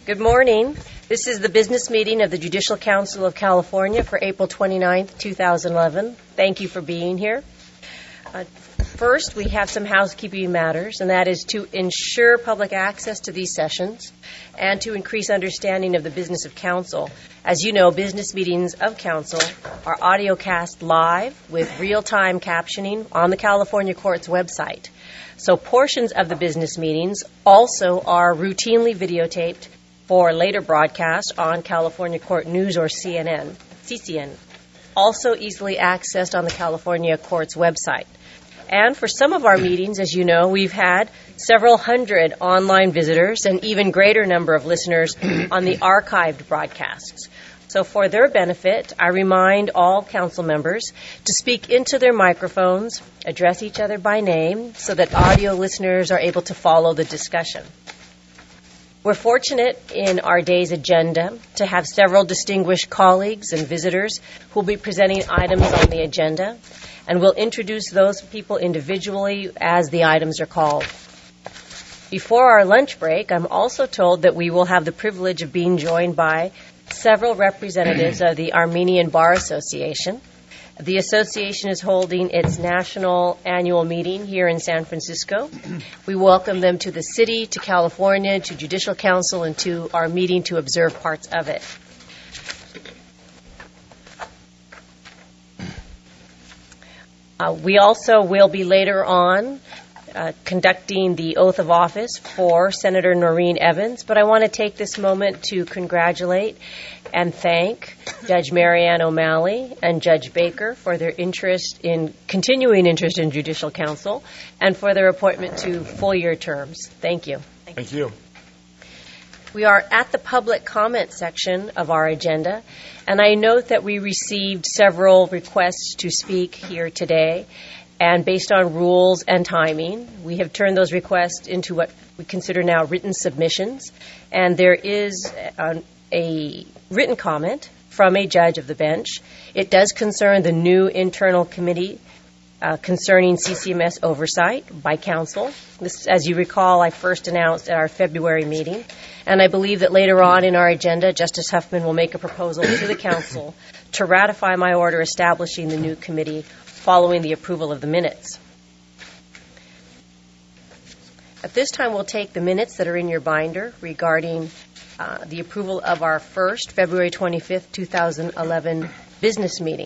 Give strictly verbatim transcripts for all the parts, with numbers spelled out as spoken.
Good morning. This is the business meeting of the Judicial Council of California for April twenty-ninth, two thousand eleven. Thank you for being here. Uh, first, we have some housekeeping matters, and that is to ensure public access to these sessions and to increase understanding of the business of council. As you know, business meetings of council are audio cast live with real-time captioning on the California Court's website. So portions of the business meetings also are routinely videotaped for later broadcast on California Court News or C N N, C C N, also easily accessed on the California Court's website. And for some of our meetings, as you know, we've had several hundred online visitors and even greater number of listeners on the archived broadcasts. So for their benefit, I remind all council members to speak into their microphones, address each other by name, so that audio listeners are able to follow the discussion. We're fortunate in our day's agenda to have several distinguished colleagues and visitors who will be presenting items on the agenda, and we'll introduce those people individually as the items are called. Before our lunch break, I'm also told that we will have the privilege of being joined by several representatives of the Armenian Bar Association. The association is holding its national annual meeting here in San Francisco. We welcome them to the city, to California, to Judicial Council, and to our meeting to observe parts of it. Uh, we also will be later on uh, conducting the oath of office for Senator Noreen Evans, but I want to take this moment to congratulate and thank Judge Marianne O'Malley and Judge Baker for their interest in, continuing interest in Judicial Council and for their appointment to full-year terms. Thank you. Thank, Thank you. We are at the public comment section of our agenda, and I note that we received several requests to speak here today, and based on rules and timing, we have turned those requests into what we consider now written submissions, and there is a, a written comment from a judge of the bench. It does concern the new internal committee uh, concerning C C M S oversight by council. This, as you recall, I first announced at our February meeting, and I believe that later on in our agenda, Justice Huffman will make a proposal to the council to ratify my order establishing the new committee following the approval of the minutes. At this time, we'll take the minutes that are in your binder regarding uh, the approval of our first February twenty-fifth, two thousand eleven business meeting.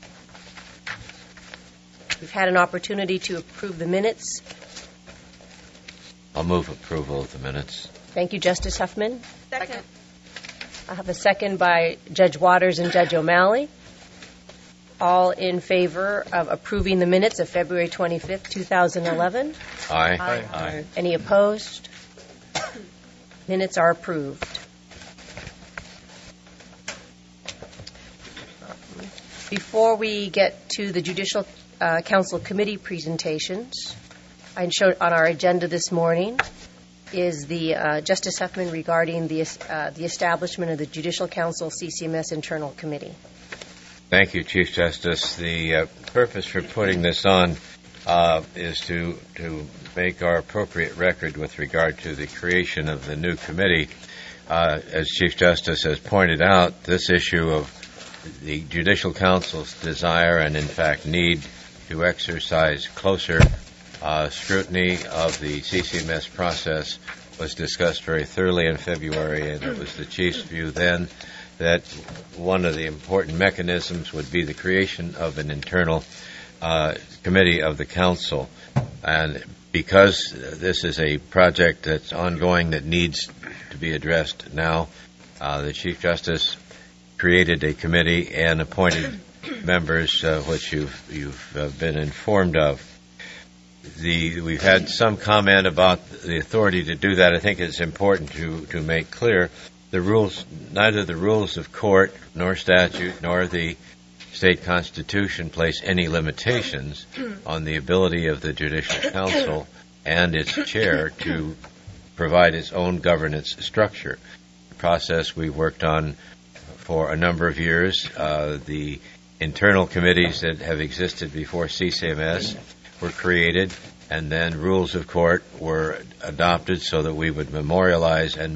We've had an opportunity to approve the minutes. I'll move approval of the minutes. Thank you, Justice Huffman. Second. I have a second by Judge Waters and Judge O'Malley. All in favor of approving the minutes of February twenty-fifth, two thousand eleven? Aye. Aye. Aye. Any opposed? Minutes are approved. Before we get to the Judicial uh, Council Committee presentations, I showed on our agenda this morning is the uh, Justice Huffman regarding the uh, the establishment of the Judicial Council C C M S Internal Committee. Thank you, Chief Justice. The uh, purpose for putting this on uh, is to to make our appropriate record with regard to the creation of the new committee. Uh, as Chief Justice has pointed out, this issue of the Judicial Council's desire and, in fact, need to exercise closer uh, scrutiny of the C C M S process was discussed very thoroughly in February, and it was the Chief's view then that one of the important mechanisms would be the creation of an internal uh, committee of the council. And because this is a project that's ongoing that needs to be addressed now, uh, the Chief Justice created a committee and appointed members, uh, which you've, you've uh, been informed of. The, we've had some comment about the authority to do that. I think it's important to, to make clear the rules, neither the rules of court nor statute nor the state constitution place any limitations on the ability of the Judicial Council and its chair to provide its own governance structure. The process we worked on for a number of years, uh, the internal committees that have existed before C C M S were created, and then rules of court were adopted so that we would memorialize and make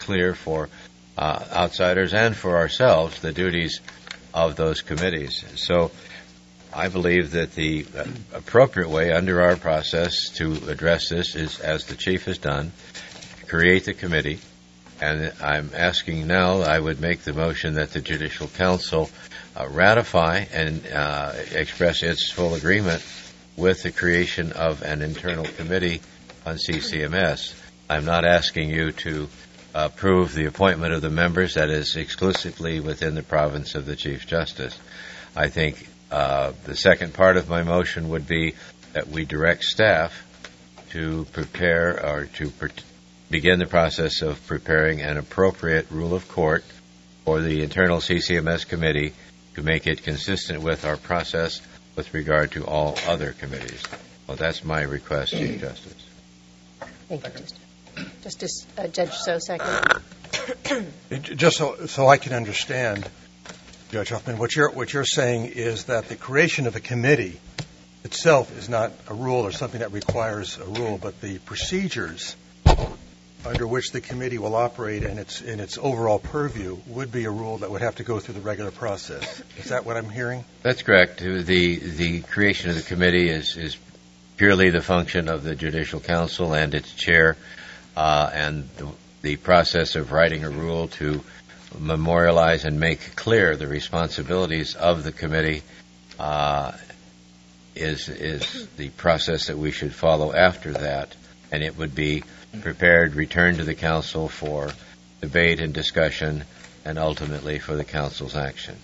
clear for uh, outsiders and for ourselves the duties of those committees. So I believe that the uh, appropriate way under our process to address this is, as the Chief has done, create the committee. And I'm asking now, I would make the motion that the Judicial Council uh, ratify and uh, express its full agreement with the creation of an internal committee on C C M S. I'm not asking you to approve the appointment of the members. That is exclusively within the province of the Chief Justice. I think uh, the second part of my motion would be that we direct staff to prepare or to pre- begin the process of preparing an appropriate rule of court for the internal C C M S committee to make it consistent with our process with regard to all other committees. Well, that's my request, Chief Justice. Thank you, Justice. Justice uh, Judge So, second. Just so, so I can understand, Judge Huffman, what you're what you're saying is that the creation of a committee itself is not a rule or something that requires a rule, but the procedures under which the committee will operate and its in its overall purview would be a rule that would have to go through the regular process. Is that what I'm hearing? That's correct. The the creation of the committee is, is purely the function of the Judicial Council and its chair, uh, and the, the process of writing a rule to memorialize and make clear the responsibilities of the committee uh, is is the process that we should follow after that, and it would be prepared, returned to the Council for debate and discussion, and ultimately for the Council's action.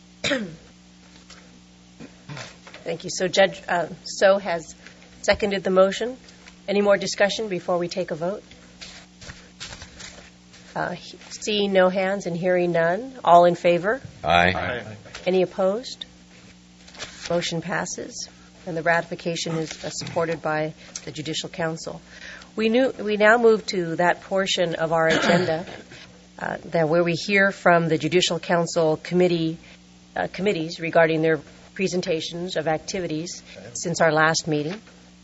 Thank you. So Judge uh, So has seconded the motion. Any more discussion before we take a vote? Uh, seeing no hands and hearing none, all in favor? Aye. Aye. Any opposed? Motion passes, and the ratification is uh, supported by the Judicial Council. We, knew, we now move to that portion of our agenda uh, that where we hear from the Judicial Council committee uh, committees regarding their presentations of activities since our last meeting.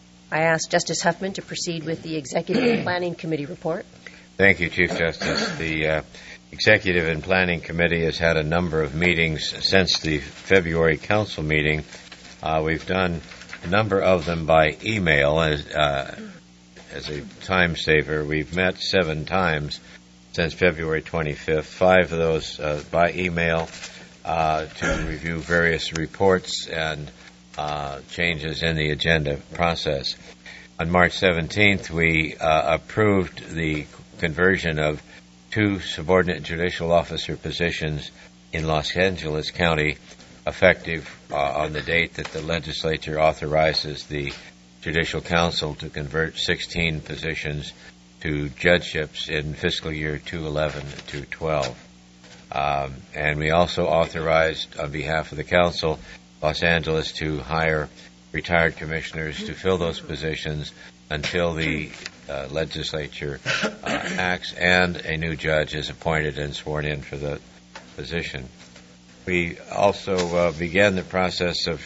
I ask Justice Huffman to proceed with the Executive and Planning Committee report. Thank you, Chief Justice. The uh, Executive and Planning Committee has had a number of meetings since the February Council meeting. Uh, we've done a number of them by email as uh, as a time saver. We've met seven times since February twenty-fifth, five of those uh, by email uh, to review various reports and uh, changes in the agenda process. On March seventeenth, we uh, approved the conversion of two subordinate judicial officer positions in Los Angeles County, effective uh, on the date that the legislature authorizes the Judicial Council to convert sixteen positions to judgeships in fiscal year two eleven to two twelve. Um, and we also authorized, on behalf of the Council, Los Angeles to hire retired commissioners to fill those positions until the uh, legislature uh, acts and a new judge is appointed and sworn in for the position. We also uh, began the process of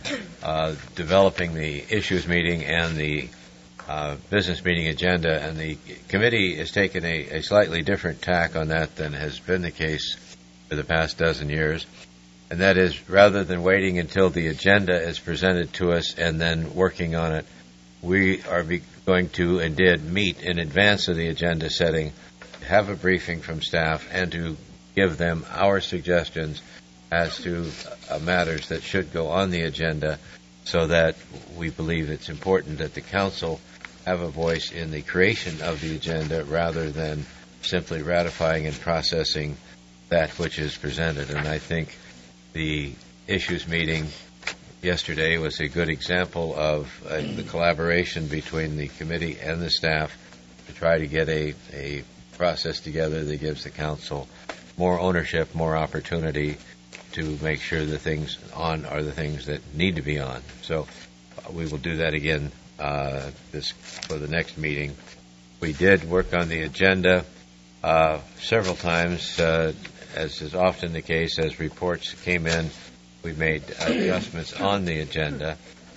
uh, developing the issues meeting and the uh, business meeting agenda, and the committee has taken a, a slightly different tack on that than has been the case for the past dozen years. And that is, rather than waiting until the agenda is presented to us and then working on it, we are be- going to and did meet in advance of the agenda setting, have a briefing from staff, and to give them our suggestions as to uh, matters that should go on the agenda, so that we believe it's important that the Council have a voice in the creation of the agenda rather than simply ratifying and processing that which is presented. And I think the issues meeting yesterday was a good example of uh, the collaboration between the committee and the staff to try to get a, a process together that gives the Council more ownership, more opportunity to make sure the things on are the things that need to be on. So uh, we will do that again uh, this for the next meeting. We did work on the agenda uh, several times, uh, as is often the case. As reports came in, we made adjustments on the agenda.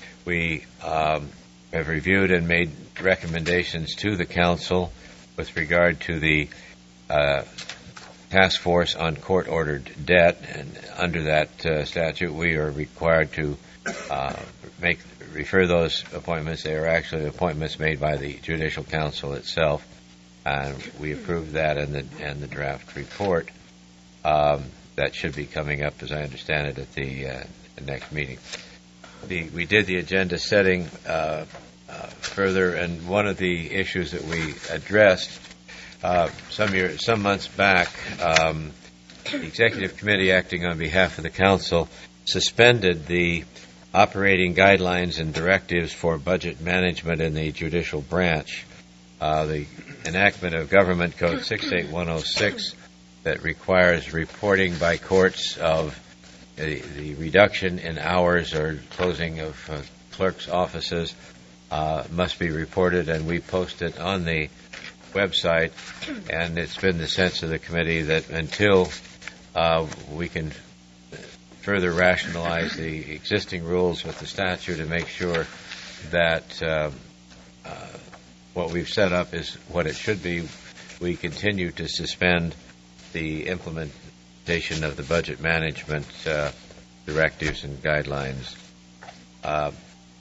We um, have reviewed and made recommendations to the Council with regard to the uh, task force on court-ordered debt, and under that uh, statute, we are required to uh, make refer those appointments. They are actually appointments made by the Judicial Council itself, and we approved that in the in the draft report. Um, that should be coming up, as I understand it, at the, uh, the next meeting. The, we did the agenda setting uh, uh, further, and one of the issues that we addressed uh, some year, some months back, um, the Executive Committee, acting on behalf of the Council, suspended the operating guidelines and directives for budget management in the judicial branch. Uh, the enactment of Government Code six eight one oh six that requires reporting by courts of the, the reduction in hours or closing of uh, clerks' offices uh, must be reported, and we post it on the website. And it's been the sense of the committee that until uh, we can further rationalize the existing rules with the statute and make sure that uh, uh, what we've set up is what it should be, we continue to suspend the implementation of the budget management uh, directives and guidelines. Uh,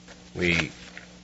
we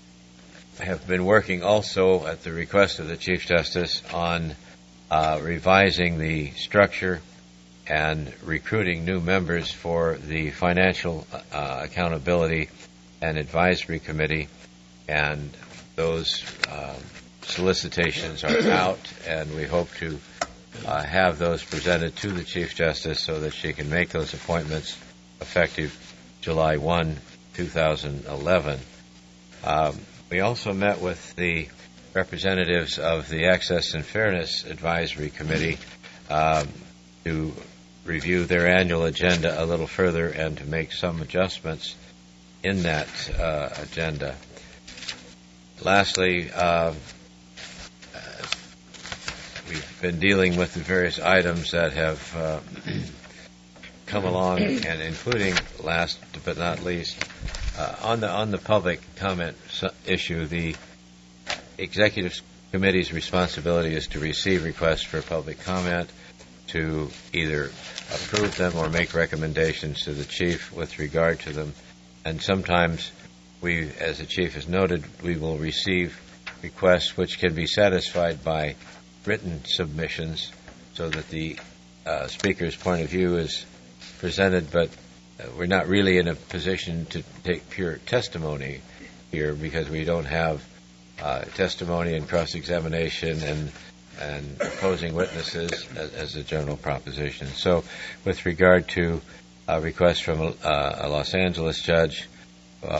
have been working also at the request of the Chief Justice on uh, revising the structure and recruiting new members for the Financial uh, Accountability and Advisory Committee, and those uh, solicitations are out, and we hope to uh, have those presented to the Chief Justice so that she can make those appointments effective July first, two thousand eleven. Um, we also met with the representatives of the Access and Fairness Advisory Committee um, to review their annual agenda a little further and to make some adjustments in that uh, agenda. Lastly, uh, we've been dealing with the various items that have uh, come along, and including, last but not least, uh, on the on the public comment issue, the Executive Committee's responsibility is to receive requests for public comment, to either approve them or make recommendations to the Chief with regard to them. And sometimes we, as the Chief has noted, we will receive requests which can be satisfied by written submissions so that the uh, speaker's point of view is presented, but uh, we're not really in a position to take pure testimony here because we don't have uh, testimony and cross-examination and and opposing witnesses as, as a general proposition. So with regard to a request from a, uh, a Los Angeles judge uh,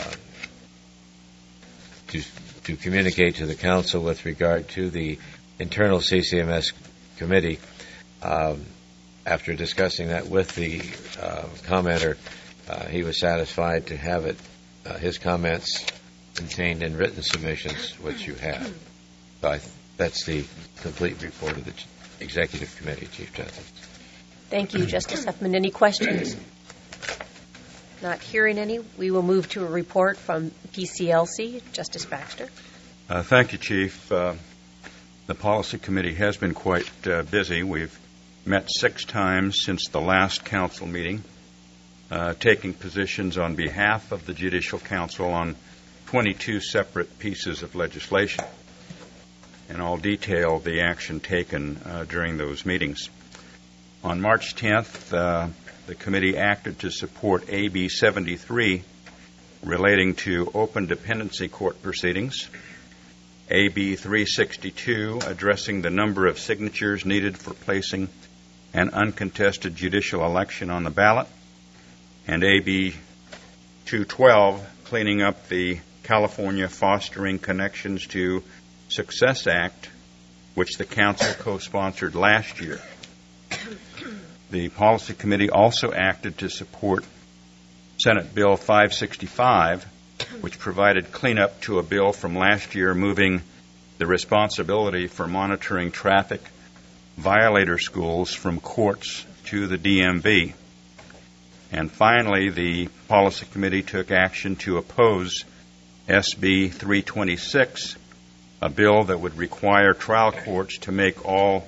to, to communicate to the council with regard to the internal C C M S committee, um, after discussing that with the uh, commenter, uh, he was satisfied to have it, uh, his comments contained in written submissions, which you have. So I th- that's the complete report of the Executive Committee, Chief Justice. Thank you, Justice Huffman. Any questions? Not hearing any, we will move to a report from P C L C. Justice Baxter. Uh, thank you, Chief. Uh, the Policy Committee has been quite uh, busy. We've met six times since the last council meeting, uh, taking positions on behalf of the Judicial Council on twenty-two separate pieces of legislation. And I'll detail the action taken uh, during those meetings. On March tenth, uh, the committee acted to support A B seventy-three relating to open dependency court proceedings, A B three sixty-two addressing the number of signatures needed for placing an uncontested judicial election on the ballot, and A B two twelve cleaning up the California Fostering Connections to Success Act, which the Council co-sponsored last year. The Policy Committee also acted to support Senate Bill five sixty-five, which provided cleanup to a bill from last year moving the responsibility for monitoring traffic violator schools from courts to the D M V. And finally, the Policy Committee took action to oppose S B three twenty-six, a bill that would require trial courts to make all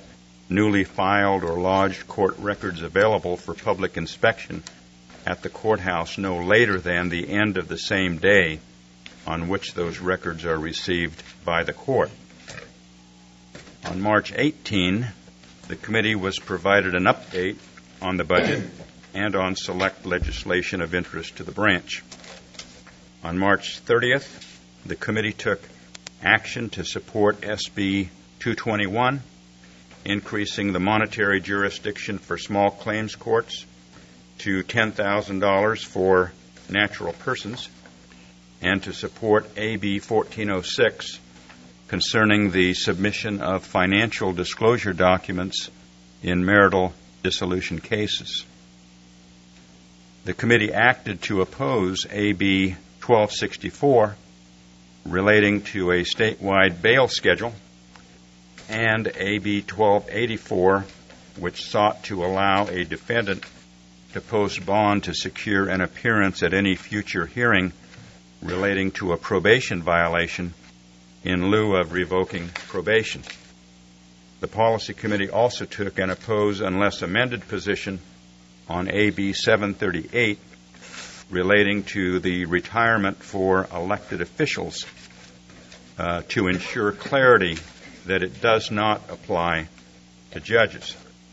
newly filed or lodged court records available for public inspection at the courthouse no later than the end of the same day on which those records are received by the court. On March eighteenth, the committee was provided an update on the budget and on select legislation of interest to the branch. On March thirtieth, the committee took action to support S B two twenty-one, increasing the monetary jurisdiction for small claims courts to ten thousand dollars for natural persons, and to support A B fourteen oh six concerning the submission of financial disclosure documents in marital dissolution cases. The committee acted to oppose A B twelve sixty-four relating to a statewide bail schedule, and A B twelve eighty-four, which sought to allow a defendant to post bond to secure an appearance at any future hearing relating to a probation violation in lieu of revoking probation. The Policy Committee also took an oppose unless amended position on A B seven thirty-eight relating to the retirement for elected officials uh, to ensure clarity that it does not apply to judges.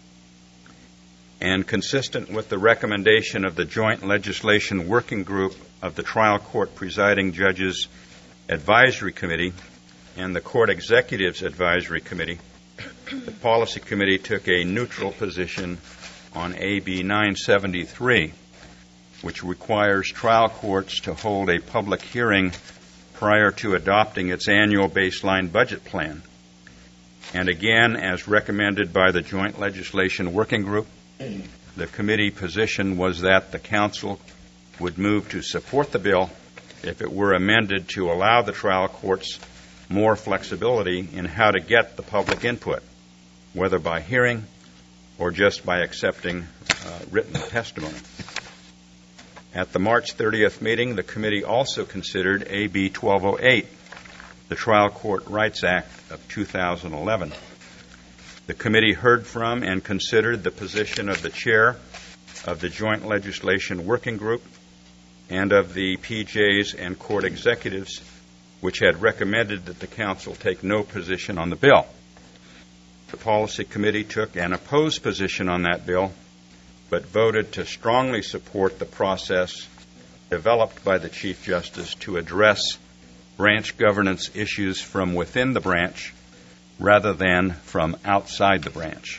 And consistent with the recommendation of the Joint Legislation Working Group of the Trial Court Presiding Judges Advisory Committee and the Court Executives Advisory Committee, the Policy Committee took a neutral position on A B nine seventy-three, which requires trial courts to hold a public hearing prior to adopting its annual baseline budget plan. And again, as recommended by the Joint Legislation Working Group, the committee position was that the Council would move to support the bill if it were amended to allow the trial courts more flexibility in how to get the public input, whether by hearing or just by accepting uh, written testimony. At the March thirtieth meeting, the committee also considered A B twelve oh eight, the Trial Court Rights Act of two thousand eleven. The committee heard from and considered the position of the chair of the Joint Legislation Working Group and of the P Js and court executives, which had recommended that the Council take no position on the bill. The Policy Committee took an opposed position on that bill, but voted to strongly support the process developed by the Chief Justice to address branch governance issues from within the branch rather than from outside the branch.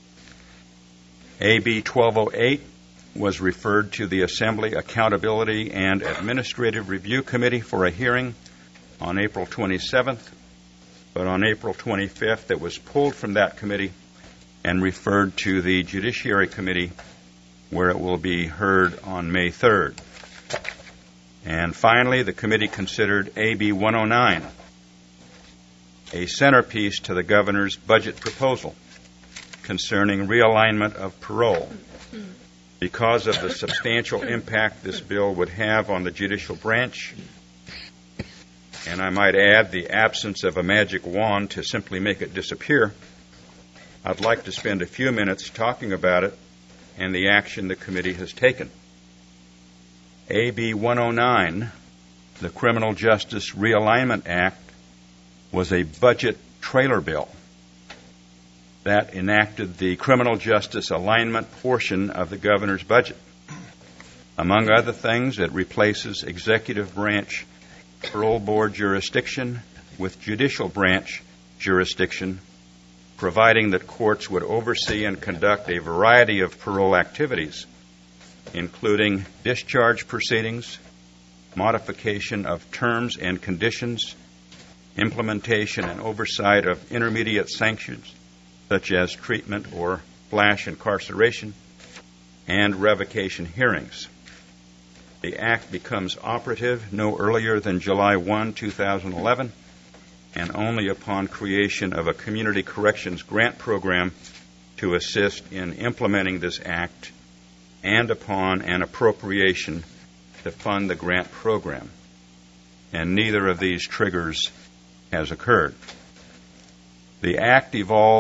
A B twelve oh eight was referred to the Assembly Accountability and Administrative Review Committee for a hearing on April twenty-seventh, but on April twenty-fifth it was pulled from that committee and referred to the Judiciary Committee, where it will be heard on May third. And finally, the committee considered A B one oh nine, a centerpiece to the governor's budget proposal concerning realignment of parole. Because of the substantial impact this bill would have on the judicial branch, and I might add the absence of a magic wand to simply make it disappear, I'd like to spend a few minutes talking about it and the action the committee has taken. A B one oh nine, the Criminal Justice Realignment Act, was a budget trailer bill that enacted the criminal justice alignment portion of the governor's budget. Among other things, it replaces executive branch parole board jurisdiction with judicial branch jurisdiction, providing that courts would oversee and conduct a variety of parole activities, including discharge proceedings, modification of terms and conditions, implementation and oversight of intermediate sanctions, such as treatment or flash incarceration, and revocation hearings. The Act becomes operative no earlier than July first, two thousand eleven, and only upon creation of a community corrections grant program to assist in implementing this Act and upon an appropriation to fund the grant program. And neither of these triggers has occurred. The Act evolved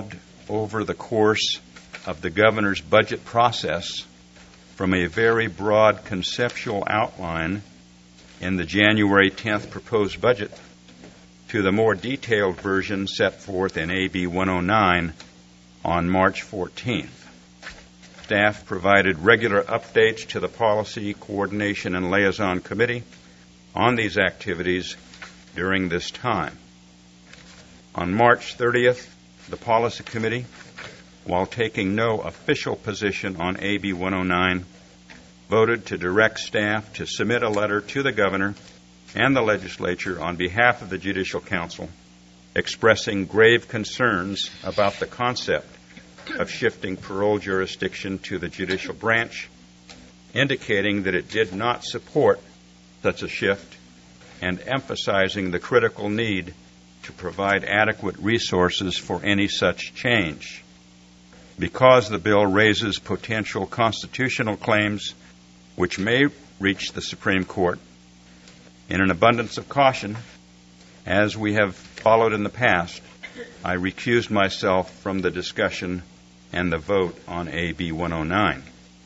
over the course of the governor's budget process from a very broad conceptual outline in the January tenth proposed budget to the more detailed version set forth in A B one oh nine on March fourteenth. Staff provided regular updates to the Policy, Coordination, and Liaison Committee on these activities during this time. On March thirtieth, the Policy Committee, while taking no official position on A B one oh nine, voted to direct staff to submit a letter to the governor and the legislature on behalf of the Judicial Council expressing grave concerns about the concept of shifting parole jurisdiction to the judicial branch, indicating that it did not support such a shift and emphasizing the critical need to provide adequate resources for any such change. Because the bill raises potential constitutional claims which may reach the Supreme Court, in an abundance of caution, as we have followed in the past, I recused myself from the discussion and the vote on A B one oh nine.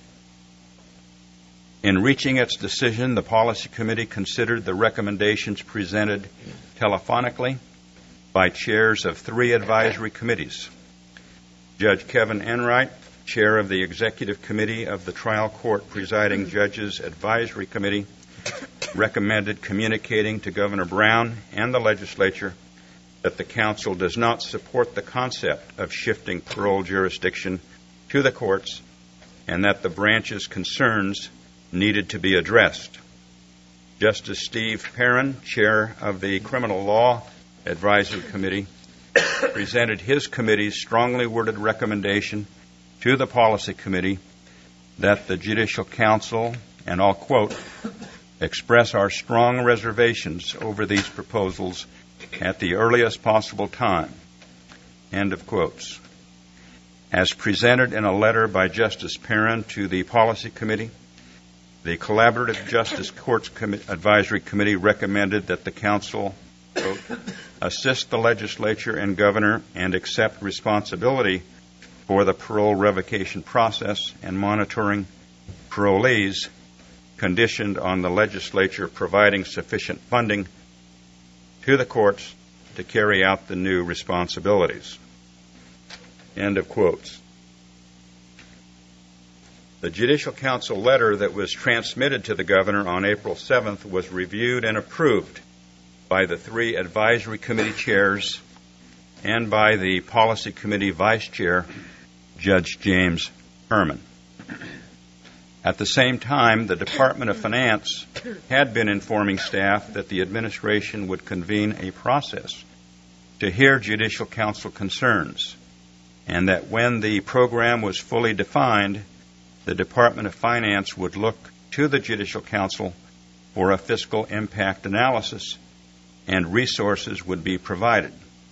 In reaching its decision, the Policy Committee considered the recommendations presented telephonically by chairs of three advisory committees. Judge Kevin Enright, chair of the Executive Committee of the Trial Court Presiding Judges Advisory Committee, recommended communicating to Governor Brown and the legislature that the council does not support the concept of shifting parole jurisdiction to the courts and that the branch's concerns needed to be addressed. Justice Steve Perrin, chair of the Criminal Law Advisory Committee, presented his committee's strongly worded recommendation to the Policy Committee that the Judicial Council, and I'll quote, express our strong reservations over these proposals at the earliest possible time. End of quotes. As presented in a letter by Justice Perrin to the Policy Committee, the Collaborative Justice Courts Com- Advisory Committee recommended that the Council, quote, assist the legislature and governor and accept responsibility for the parole revocation process and monitoring parolees, conditioned on the legislature providing sufficient funding to the courts to carry out the new responsibilities. End of quotes. The Judicial Council letter that was transmitted to the governor on April seventh was reviewed and approved by the three advisory committee chairs and by the Policy Committee vice chair, Judge James Herman. At the same time, the Department of Finance had been informing staff that the administration would convene a process to hear Judicial Council concerns, and that when the program was fully defined, the Department of Finance would look to the Judicial Council for a fiscal impact analysis, and resources would be provided.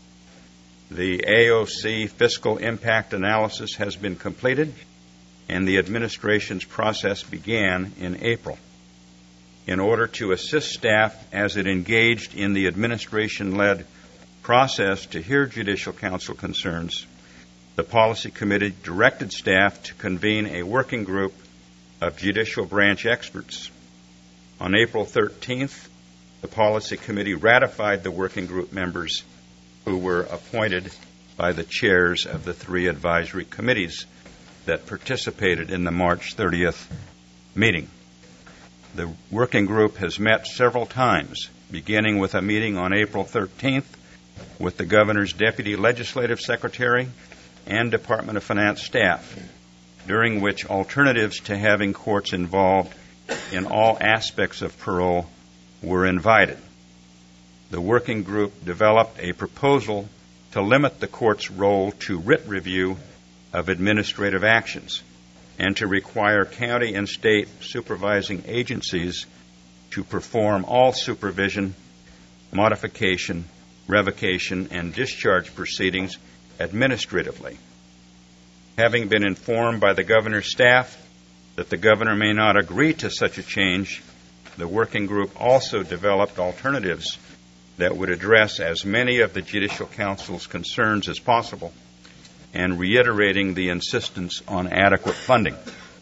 The A O C fiscal impact analysis has been completed, and the administration's process began in April. In order to assist staff as it engaged in the administration-led process to hear Judicial Council concerns, the Policy Committee directed staff to convene a working group of judicial branch experts. On April thirteenth, the Policy Committee ratified the working group members who were appointed by the chairs of the three advisory committees that participated in the March thirtieth meeting. The working group has met several times, beginning with a meeting on April thirteenth with the governor's deputy legislative secretary and Department of Finance staff, during which alternatives to having courts involved in all aspects of parole were invited. The working group developed a proposal to limit the court's role to writ review of administrative actions and to require county and state supervising agencies to perform all supervision, modification, revocation, and discharge proceedings administratively. Having been informed by the governor's staff that the governor may not agree to such a change, the working group also developed alternatives that would address as many of the Judicial Council's concerns as possible, and reiterating the insistence on adequate funding.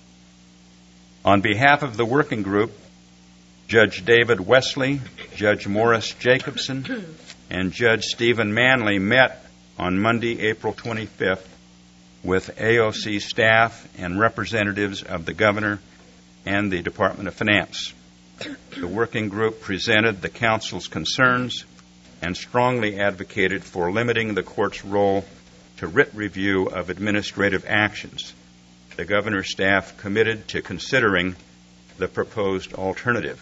On behalf of the working group, Judge David Wesley, Judge Morris Jacobson, and Judge Stephen Manley met on Monday, April twenty-fifth, with A O C staff and representatives of the Governor and the Department of Finance. The working group presented the Council's concerns and strongly advocated for limiting the Court's role to writ review of administrative actions. The Governor's staff committed to considering the proposed alternative.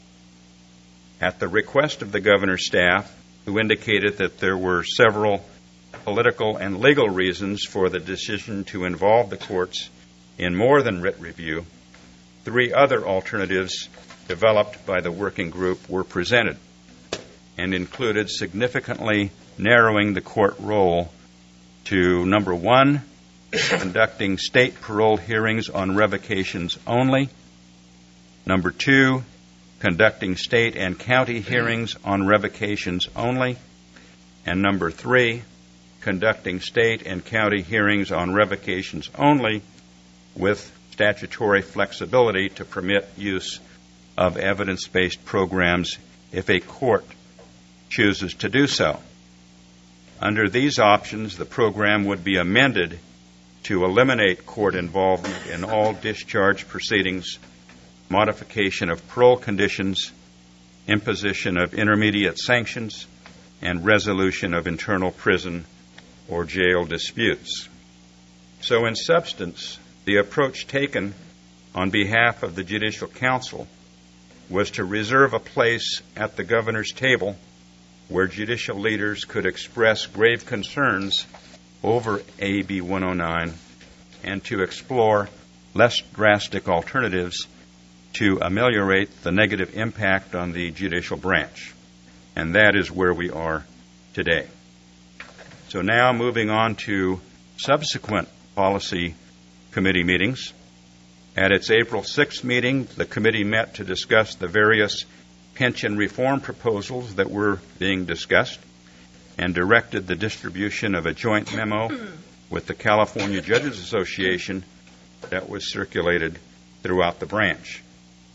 At the request of the Governor's staff, who indicated that there were several political and legal reasons for the decision to involve the courts in more than writ review, three other alternatives developed by the working group were presented and included significantly narrowing the court role to, number one, conducting state parole hearings on revocations only, number two, conducting state and county hearings on revocations only, and number three, conducting state and county hearings on revocations only with statutory flexibility to permit use of evidence-based programs if a court chooses to do so. Under these options, the program would be amended to eliminate court involvement in all discharge proceedings, modification of parole conditions, imposition of intermediate sanctions, and resolution of internal prison or jail disputes. So in substance, the approach taken on behalf of the Judicial Council was to reserve a place at the Governor's table where judicial leaders could express grave concerns over A B one oh nine and to explore less drastic alternatives to ameliorate the negative impact on the judicial branch. And that is where we are today. So now moving on to subsequent policy committee meetings. At its April sixth meeting, the committee met to discuss the various pension reform proposals that were being discussed and directed the distribution of a joint memo with the California Judges Association that was circulated throughout the branch.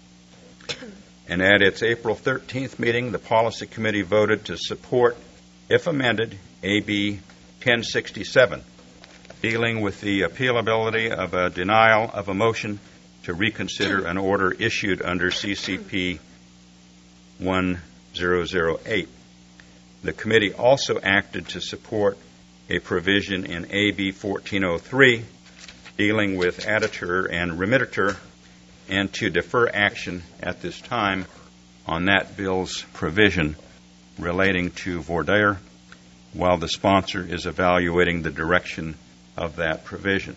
And at its April thirteenth meeting, the policy committee voted to support, if amended, A B ten sixty-seven, dealing with the appealability of a denial of a motion to reconsider an order issued under C C P one thousand eight. The committee also acted to support a provision in A B fourteen oh three dealing with additor and remittitor and to defer action at this time on that bill's provision relating to voir dire while the sponsor is evaluating the direction of that provision.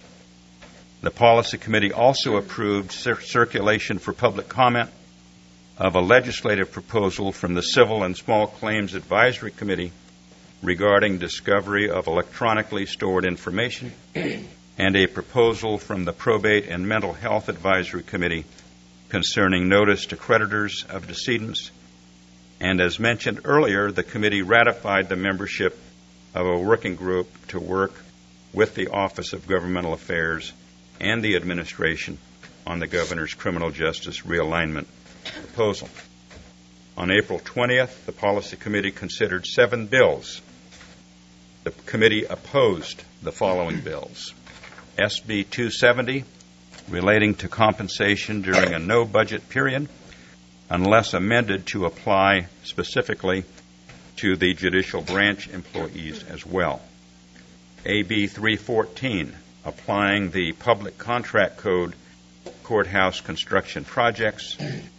The Policy Committee also approved cir- circulation for public comment of a legislative proposal from the Civil and Small Claims Advisory Committee regarding discovery of electronically stored information and a proposal from the Probate and Mental Health Advisory Committee concerning notice to creditors of decedents. And as mentioned earlier, the committee ratified the membership of a working group to work with the Office of Governmental Affairs and the administration on the Governor's Criminal Justice Realignment proposal. On April twentieth, the Policy Committee considered seven bills. The committee opposed the following bills: S B two seventy, relating to compensation during a no-budget period, unless amended to apply specifically to the judicial branch employees as well. A B three fourteen, applying the Public Contract Code courthouse construction projects.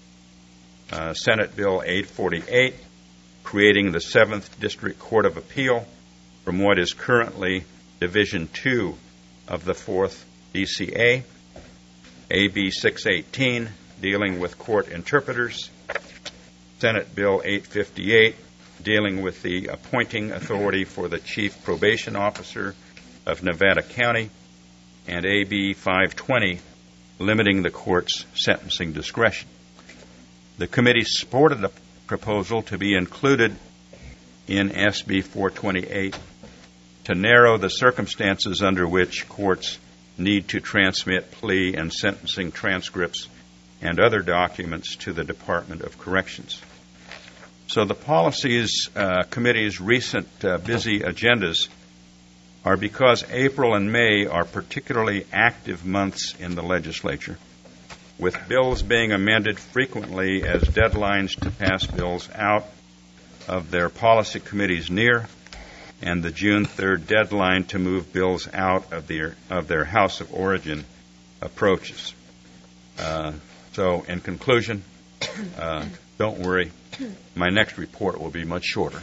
Uh, Senate Bill eight forty-eight, creating the seventh District Court of Appeal from what is currently Division two of the fourth D C A. A B six eighteen, dealing with court interpreters. Senate Bill eight fifty-eight, dealing with the appointing authority for the Chief Probation Officer of Nevada County. And A B five twenty, limiting the court's sentencing discretion. The committee supported the proposal to be included in S B four twenty-eight to narrow the circumstances under which courts need to transmit plea and sentencing transcripts and other documents to the Department of Corrections. So the Policies uh, Committee's recent uh, busy agendas are because April and May are particularly active months in the legislature, with bills being amended frequently as deadlines to pass bills out of their policy committees near, and the June third deadline to move bills out of their, of their House of Origin approaches. Uh, so, in conclusion, uh, don't worry, my next report will be much shorter.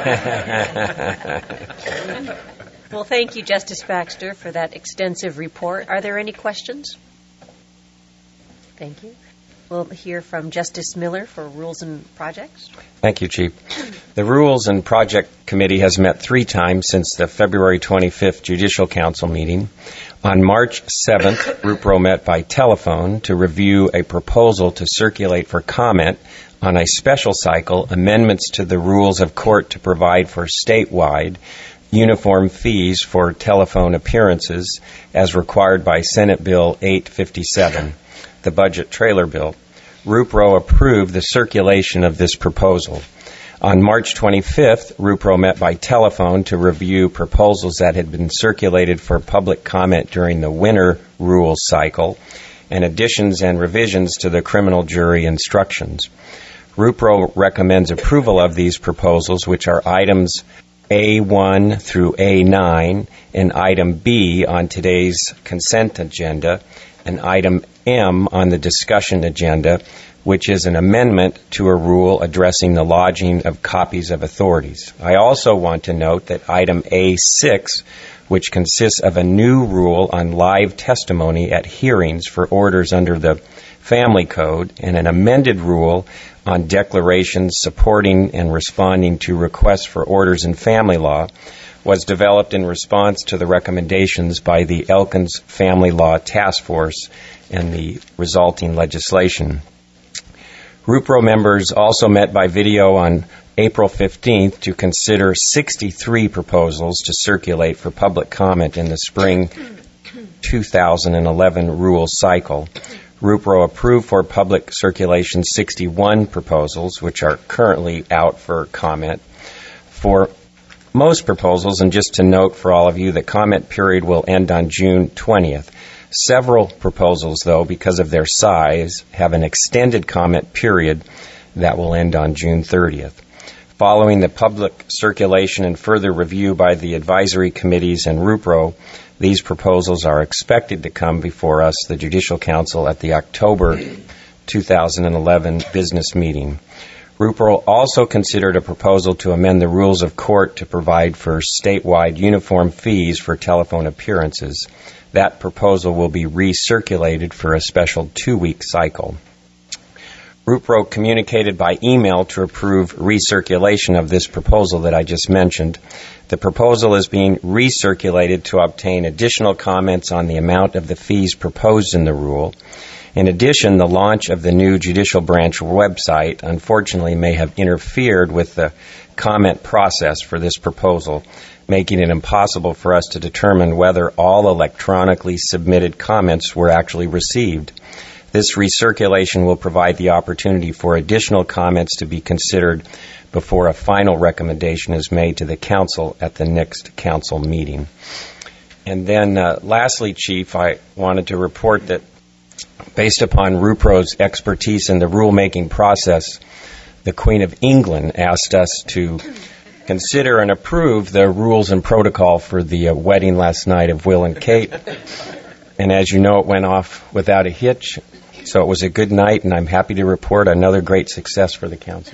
Well, thank you, Justice Baxter, for that extensive report. Are there any questions? Thank you. We'll hear from Justice Miller for Rules and Projects. Thank you, Chief. The Rules and Project Committee has met three times since the February twenty-fifth Judicial Council meeting. On March seventh, RUPRO met by telephone to review a proposal to circulate for comment on a special cycle amendments to the rules of court to provide for statewide uniform fees for telephone appearances as required by Senate Bill eight fifty-seven. The budget trailer bill. RUPRO approved the circulation of this proposal. On March twenty-fifth, RUPRO met by telephone to review proposals that had been circulated for public comment during the winter rules cycle and additions and revisions to the criminal jury instructions. RUPRO recommends approval of these proposals, which are items A one through A nine and item B on today's consent agenda, and item M on the discussion agenda, which is an amendment to a rule addressing the lodging of copies of authorities. I also want to note that item A six, which consists of a new rule on live testimony at hearings for orders under the Family Code, and an amended rule on declarations supporting and responding to requests for orders in family law, was developed in response to the recommendations by the Elkins Family Law Task Force and the resulting legislation. RUPRO members also met by video on April fifteenth to consider sixty-three proposals to circulate for public comment in the spring two thousand eleven rules cycle. RUPRO approved for public circulation sixty-one proposals, which are currently out for comment. For most proposals, and just to note for all of you, the comment period will end on June twentieth. Several proposals, though, because of their size, have an extended comment period that will end on June thirtieth. Following the public circulation and further review by the advisory committees and RUPRO, these proposals are expected to come before us, the Judicial Council, at the October two thousand eleven business meeting. RUPRO also considered a proposal to amend the rules of court to provide for statewide uniform fees for telephone appearances. That proposal will be recirculated for a special two-week cycle. RUPRO communicated by email to approve recirculation of this proposal that I just mentioned. The proposal is being recirculated to obtain additional comments on the amount of the fees proposed in the rule. In addition, the launch of the new Judicial Branch website unfortunately may have interfered with the comment process for this proposal, making it impossible for us to determine whether all electronically submitted comments were actually received. This recirculation will provide the opportunity for additional comments to be considered before a final recommendation is made to the Council at the next Council meeting. And then uh, lastly, Chief, I wanted to report that based upon RUPRO's expertise in the rulemaking process, the Queen of England asked us to consider and approve the rules and protocol for the uh, wedding last night of Will and Kate. And as you know, it went off without a hitch. So it was a good night, and I'm happy to report another great success for the Council.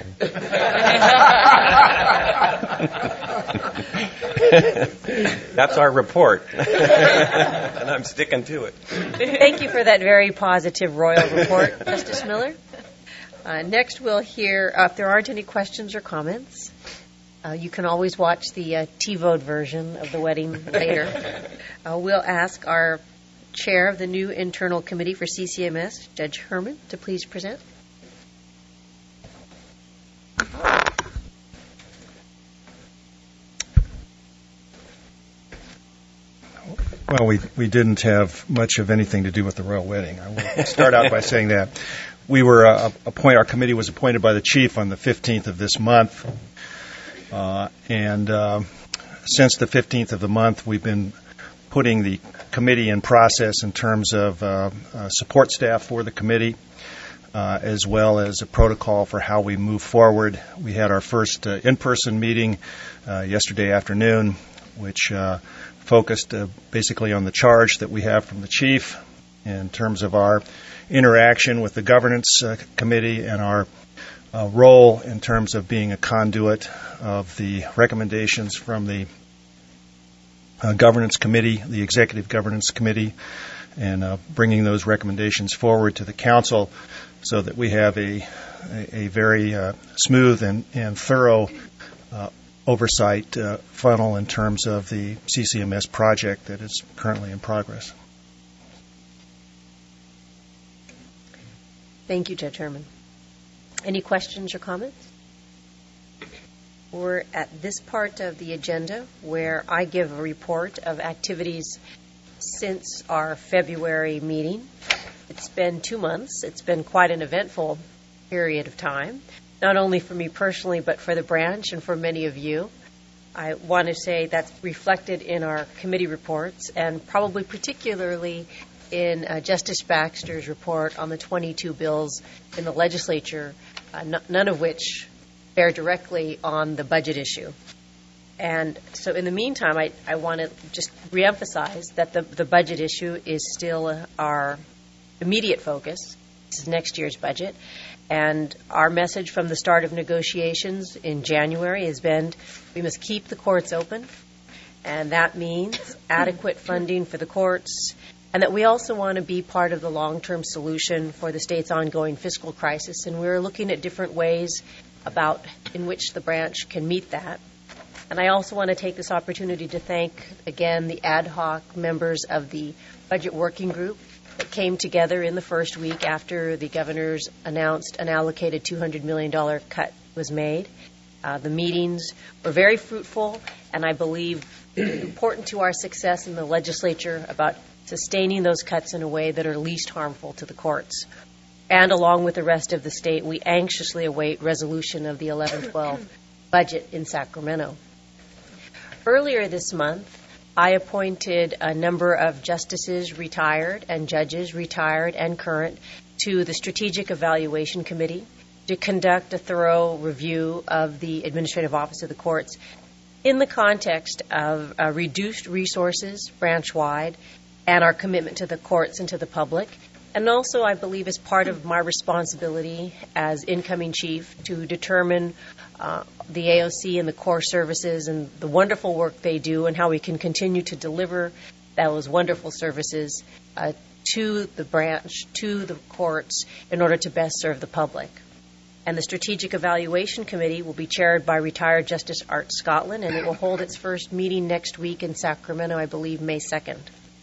That's our report. And I'm sticking to it. Thank you for that very positive royal report, Justice Miller. Uh, next, we'll hear, uh, if there aren't any questions or comments, uh, you can always watch the uh, T-vote version of the wedding later. Uh, we'll ask our Chair of the new Internal Committee for C C M S, Judge Herman, to please present. Well, we we didn't have much of anything to do with the royal wedding. I will start out by saying that. We were uh, appoint, our committee was appointed by the chief on the fifteenth of this month, uh, and uh, since the fifteenth of the month, we've been putting the committee in process in terms of uh, uh, support staff for the committee, uh, as well as a protocol for how we move forward. We had our first uh, in-person meeting uh, yesterday afternoon, which uh, focused uh, basically on the charge that we have from the chief in terms of our interaction with the governance uh, committee and our uh, role in terms of being a conduit of the recommendations from the uh, governance committee, the executive governance committee, and uh, bringing those recommendations forward to the council so that we have a, a, a very uh, smooth and, and thorough uh, oversight uh, funnel in terms of the C C M S project that is currently in progress. Thank you, Judge Herman. Any questions or comments? We're at this part of the agenda where I give a report of activities since our February meeting. It's been two months. It's been quite an eventful period of time, not only for me personally, but for the branch and for many of you. I want to say that's reflected in our committee reports, and probably particularly in uh, Justice Baxter's report on the twenty-two bills in the legislature, uh, n- none of which bear directly on the budget issue. And so in the meantime, I, I want to just reemphasize that the, the budget issue is still our immediate focus. This is next year's budget. And our message from the start of negotiations in January has been we must keep the courts open, and that means adequate funding for the courts, and that we also want to be part of the long-term solution for the state's ongoing fiscal crisis. And we're looking at different ways about in which the branch can meet that. And I also want to take this opportunity to thank, again, the ad hoc members of the Budget Working Group that came together in the first week after the governor's announced an allocated two hundred million dollars cut was made. Uh, the meetings were very fruitful, and I believe important to our success in the legislature about sustaining those cuts in a way that are least harmful to the courts. And along with the rest of the state, we anxiously await resolution of the eleven twelve budget in Sacramento. Earlier this month, I appointed a number of justices retired and judges retired and current to the Strategic Evaluation Committee to conduct a thorough review of the Administrative Office of the Courts in the context of uh, reduced resources branch-wide and our commitment to the courts and to the public. And also, I believe, as part of my responsibility as incoming chief to determine uh, the A O C and the core services and the wonderful work they do and how we can continue to deliver those wonderful services uh, to the branch, to the courts, in order to best serve the public. And the Strategic Evaluation Committee will be chaired by retired Justice Art Scotland, and it will hold its first meeting next week in Sacramento, I believe, May second.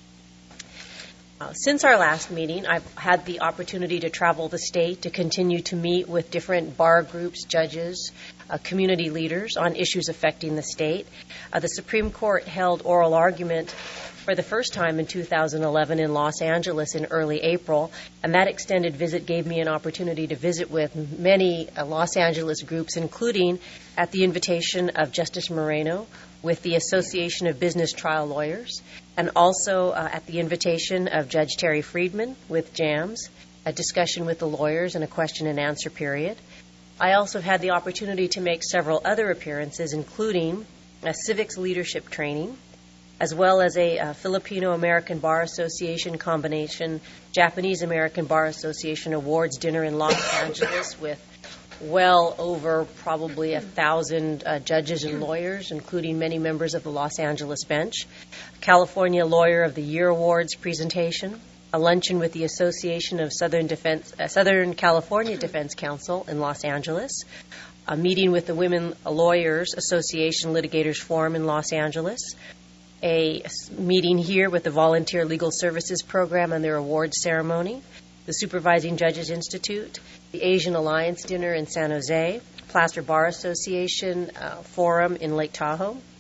Uh, since our last meeting, I've had the opportunity to travel the state to continue to meet with different bar groups, judges, uh, community leaders on issues affecting the state. Uh, the Supreme Court held oral argument for the first time in two thousand eleven in Los Angeles in early April, and that extended visit gave me an opportunity to visit with many uh, Los Angeles groups, including at the invitation of Justice Moreno with the Association of Business Trial Lawyers, and also uh, at the invitation of Judge Terry Friedman with JAMS, a discussion with the lawyers and a question and answer period. I also had the opportunity to make several other appearances, including a civics leadership training, as well as a uh, Filipino-American Bar Association combination, Japanese-American Bar Association awards dinner in Los Angeles with well over probably a thousand uh, judges and lawyers, including many members of the Los Angeles bench, California Lawyer of the Year Awards presentation, a luncheon with the Association of Southern Defense, uh, Southern California Defense Counsel in Los Angeles, a meeting with the Women Lawyers Association Litigators Forum in Los Angeles, a meeting here with the Volunteer Legal Services Program and their awards ceremony, the Supervising Judges Institute, the Asian Alliance Dinner in San Jose, Plaster Bar Association uh, Forum in Lake Tahoe,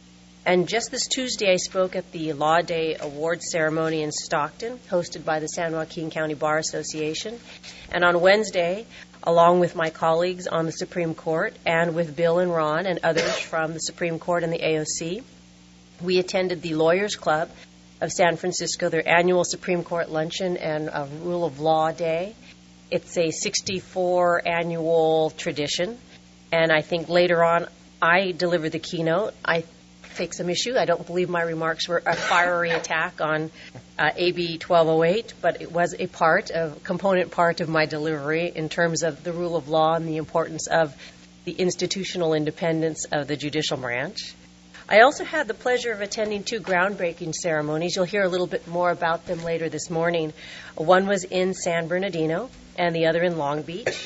And just this Tuesday, I spoke at the Law Day Awards ceremony in Stockton, hosted by the San Joaquin County Bar Association. And on Wednesday, along with my colleagues on the Supreme Court and with Bill and Ron and others from the Supreme Court and the A O C, we attended the Lawyers Club of San Francisco, their annual Supreme Court luncheon and a Rule of Law Day. It's a sixty-four annual tradition, and I think later on I delivered the keynote. I take some issue. I don't believe my remarks were a fiery attack on uh, A B twelve oh eight, but it was a part, a component part of my delivery in terms of the rule of law and the importance of the institutional independence of the judicial branch. I also had the pleasure of attending two groundbreaking ceremonies. You'll hear a little bit more about them later this morning. One was in San Bernardino and the other in Long Beach.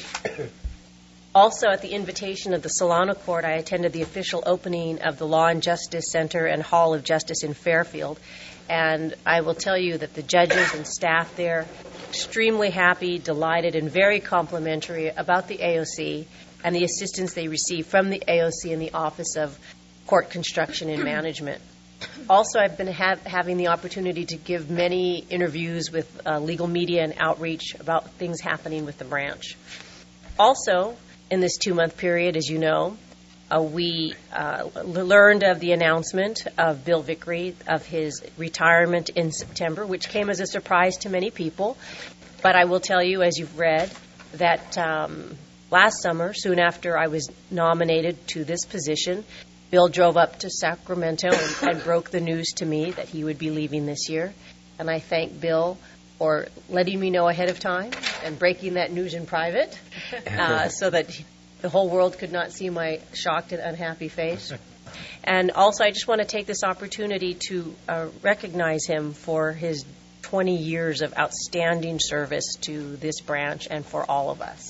Also, at the invitation of the Solano Court, I attended the official opening of the Law and Justice Center and Hall of Justice in Fairfield. And I will tell you that the judges and staff there extremely happy, delighted, and very complimentary about the A O C and the assistance they receive from the A O C in the Office of Court Construction and Management. Also, I've been ha- having the opportunity to give many interviews with uh, legal media and outreach about things happening with the branch. Also, in this two-month period, as you know, uh, we uh, learned of the announcement of Bill Vickery of his retirement in September, which came as a surprise to many people. But I will tell you, as you've read, that um, last summer, soon after I was nominated to this position, Bill drove up to Sacramento and, and broke the news to me that he would be leaving this year. And I thank Bill for letting me know ahead of time and breaking that news in private uh, so that the whole world could not see my shocked and unhappy face. And also, I just want to take this opportunity to uh, recognize him for his twenty years of outstanding service to this branch and for all of us.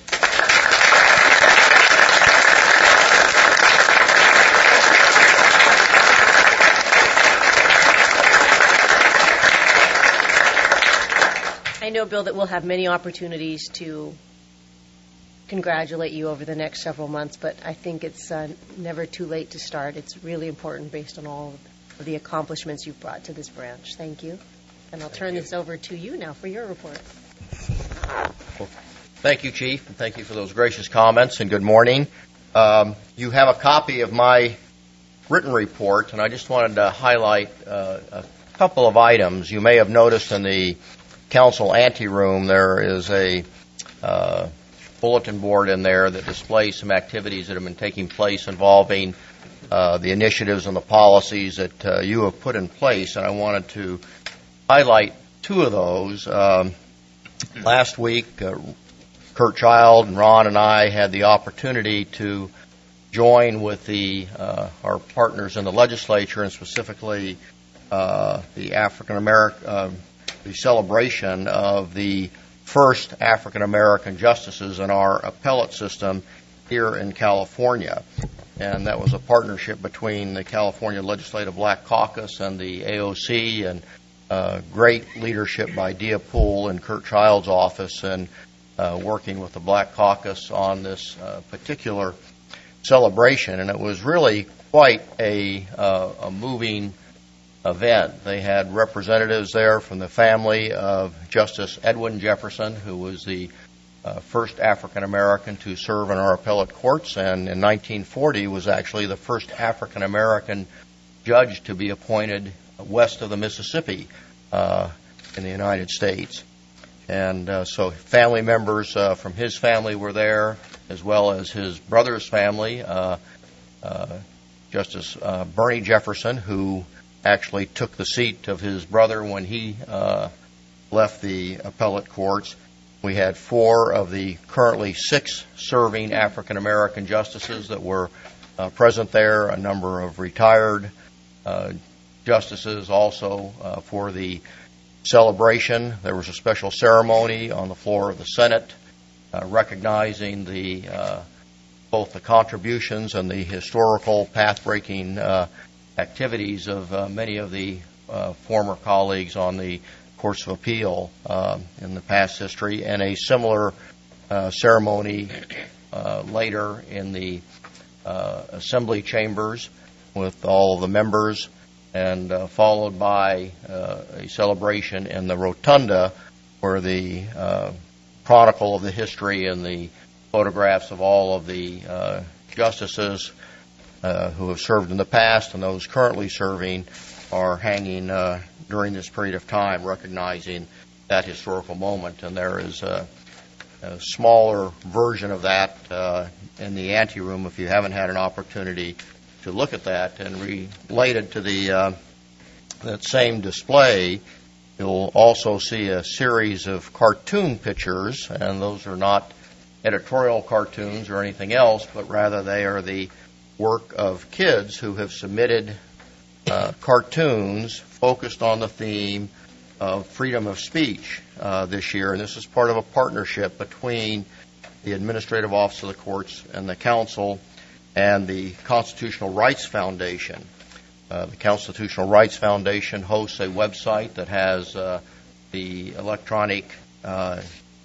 I know, Bill, that we'll have many opportunities to congratulate you over the next several months, but I think it's uh, never too late to start. It's really important based on all of the accomplishments you've brought to this branch. Thank you. And I'll turn this over to you now for your report. Well, thank you, Chief, and thank you for those gracious comments, and good morning. Um, you have a copy of my written report, and I just wanted to highlight uh, a couple of items. You may have noticed in the council anteroom there is a uh, bulletin board in there that displays some activities that have been taking place involving uh, the initiatives and the policies that uh, you have put in place, and I wanted to highlight two of those. Um, last week, uh, Kurt Child and Ron and I had the opportunity to join with the uh, our partners in the legislature, and specifically uh, the African American uh, the celebration of the first African American justices in our appellate system here in California. And that was a partnership between the California Legislative Black Caucus and the A O C, and uh, great leadership by Dia Poole and Kurt Child's office, and uh, working with the Black Caucus on this uh, particular celebration. And it was really quite a, uh, a moving event. They had representatives there from the family of Justice Edwin Jefferson, who was the uh, first African American to serve in our appellate courts, and in nineteen forty was actually the first African American judge to be appointed west of the Mississippi uh, in the United States. And uh, so family members uh, from his family were there, as well as his brother's family, uh, uh, Justice uh, Bernie Jefferson, who actually took the seat of his brother when he uh, left the appellate courts. We had four of the currently six serving African American justices that were uh, present there, a number of retired uh, justices also uh, for the celebration. There was a special ceremony on the floor of the Senate uh, recognizing the uh, both the contributions and the historical path-breaking uh, activities of uh, many of the uh, former colleagues on the Courts of Appeal uh, in the past history, and a similar uh, ceremony uh, later in the uh, assembly chambers. with all of the members, and uh, followed by uh, a celebration in the rotunda where the uh, chronicle of the history and the photographs of all of the uh, justices uh, who have served in the past and those currently serving are hanging uh, during this period of time, recognizing that historical moment. And there is a, a smaller version of that uh, in the anteroom if you haven't had an opportunity to look at that. And related to the uh, that same display, you'll also see a series of cartoon pictures, and those are not editorial cartoons or anything else, but rather they are the work of kids who have submitted uh, cartoons focused on the theme of freedom of speech uh, this year. And this is part of a partnership between the Administrative Office of the Courts and the Council and the Constitutional Rights Foundation. Uh, the Constitutional Rights Foundation hosts a website that has uh, the electronic uh,